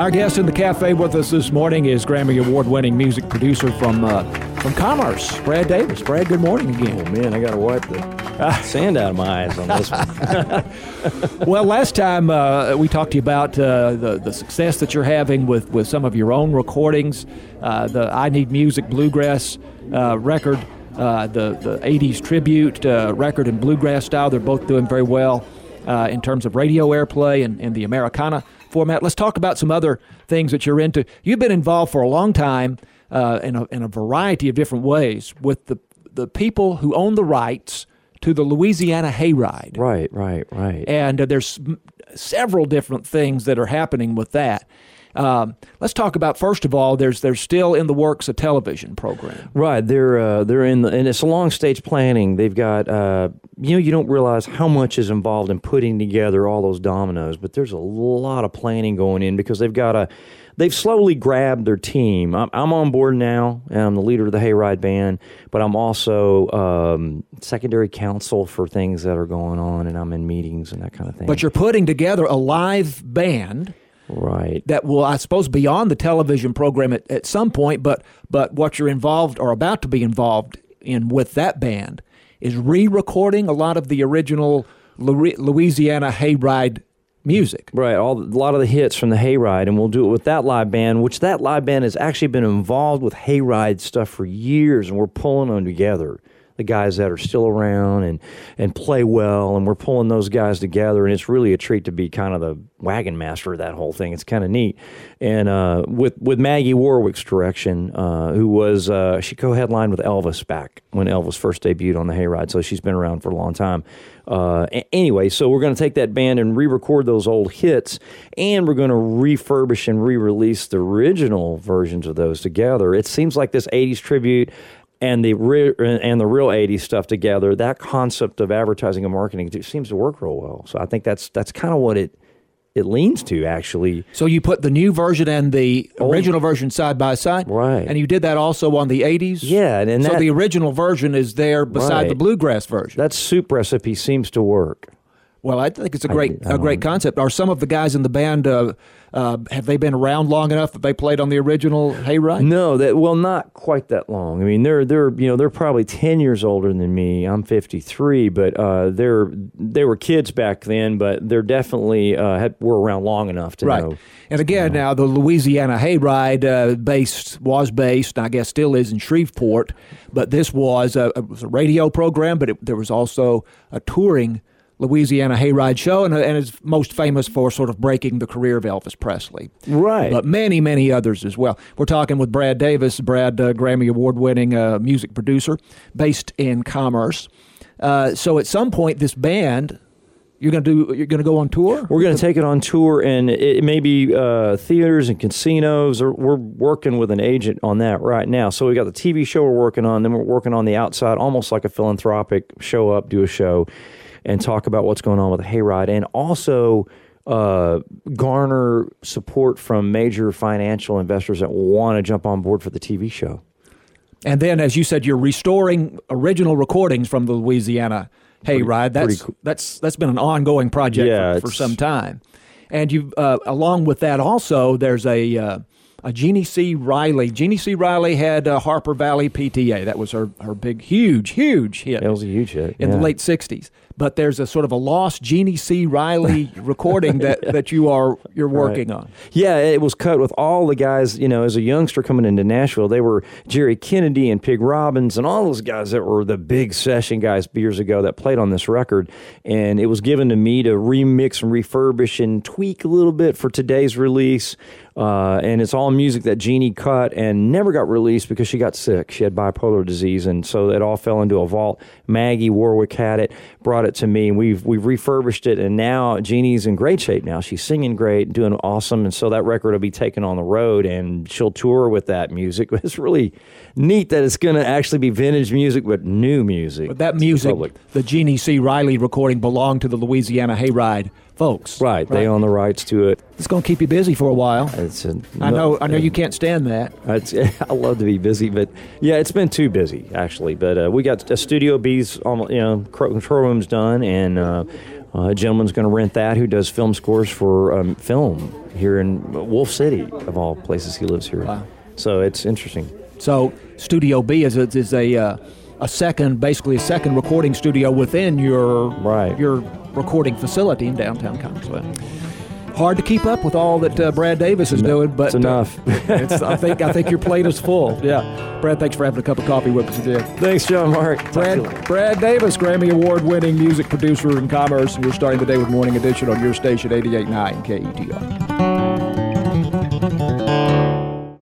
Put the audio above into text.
Our guest in the cafe with us this morning is Grammy Award-winning music producer from Commerce, Brad Davis. Brad, good morning again. Oh, man, I got to wipe the sand out of my eyes on this one. Well, last time we talked to you about the success that you're having with some of your own recordings, the I Need Music Bluegrass record, the 80s tribute record in bluegrass style. They're both doing very well in terms of radio airplay and the Americana format. Let's talk about some other things that you're into. You've been involved for a long time in a variety of different ways with the people who own the rights to the Louisiana Hayride. Right. And there's several different things that are happening with that. Let's talk about, first of all, there's still in the works a television program. Right, they're in and it's a long stage planning. They've got you don't realize how much is involved in putting together all those dominoes, but there's a lot of planning going in because they've slowly grabbed their team. I'm on board now, and I'm the leader of the Hayride band, but I'm also secondary counsel for things that are going on, and I'm in meetings and that kind of thing. But you're putting together a live band. Right. That will, I suppose, be on the television program at some point, but what you're involved or about to be involved in with that band is re-recording a lot of the original Louisiana Hayride music. Right, a lot of the hits from the Hayride, and we'll do it with that live band, which that live band has actually been involved with Hayride stuff for years, and we're pulling them together. The guys that are still around and play well, and we're pulling those guys together, and it's really a treat to be kind of the wagon master of that whole thing. It's kind of neat. And with Maggie Warwick's direction, who was she co-headlined with Elvis back when Elvis first debuted on the Hayride, so she's been around for a long time. Anyway, so we're going to take that band and re-record those old hits, and we're going to refurbish and re-release the original versions of those together. It seems like this 80s tribute and the real 80s stuff together, that concept of advertising and marketing seems to work real well. So I think that's kind of what it leans to, actually. So you put the new version and the original version side by side? Right. And you did that also on the 80s? Yeah. And so the original version is there beside the bluegrass version? That soup recipe seems to work. Well, I think it's a great concept. Are some of the guys in the band, have they been around long enough that they played on the original Hayride? No, not quite that long. I mean, they're probably 10 years older than me. I'm 53, but they were kids back then, but they're definitely were around long enough to know. And again, now the Louisiana Hayride was based, and I guess still is, in Shreveport, but this was a radio program, but there was also a touring Louisiana Hayride show, and is most famous for sort of breaking the career of Elvis Presley. Right. But many, many others as well. We're talking with Brad Davis, Grammy Award-winning music producer based in Commerce. So at some point, this band, you're going to go on tour? We're going to take it on tour, and it may be theaters and casinos. We're working with an agent on that right now. So we got the TV show we're working on, then we're working on the outside, almost like a philanthropic show up, do a show, and talk about what's going on with the Hayride, and also garner support from major financial investors that want to jump on board for the TV show. And then, as you said, you're restoring original recordings from the Louisiana Hayride. That's been an ongoing project for some time. And you, along with that, also there's a Jeannie C. Riley. Jeannie C. Riley had Harper Valley PTA. That was her big, huge hit. It was a huge hit in the late '60s. But there's a sort of a lost Jeannie C. Riley recording that you're working on. Yeah, it was cut with all the guys. As a youngster coming into Nashville, they were Jerry Kennedy and Pig Robbins and all those guys that were the big session guys years ago that played on this record. And it was given to me to remix and refurbish and tweak a little bit for today's release. And it's all music that Jeannie cut and never got released because she got sick. She had bipolar disease, and so it all fell into a vault. Maggie Warwick had it, brought it to me, and we've refurbished it, and now Jeannie's in great shape now. She's singing great, doing awesome, and so that record will be taken on the road, and she'll tour with that music. It's really neat that it's going to actually be vintage music, but new music. But that music, the Jeannie C. Riley recording, belonged to the Louisiana Hayride folks. Right. They own the rights to it. It's going to keep you busy for a while. I know you can't stand that. I love to be busy, but yeah, it's been too busy actually. But we got Studio B's, control room's done, and a gentleman's going to rent that who does film scores for film here in Wolf City, of all places. He lives here. Wow. So it's interesting. So Studio B is a second recording studio within your recording facility in downtown Conklin. Hard to keep up with all that Brad Davis is doing, but it's enough. I think your plate is full. Yeah, Brad, thanks for having a cup of coffee with us again. Thanks, John Mark. Brad Davis, Grammy Award-winning music producer in Commerce, and you're starting the day with Morning Edition on your station 88.9 KETR.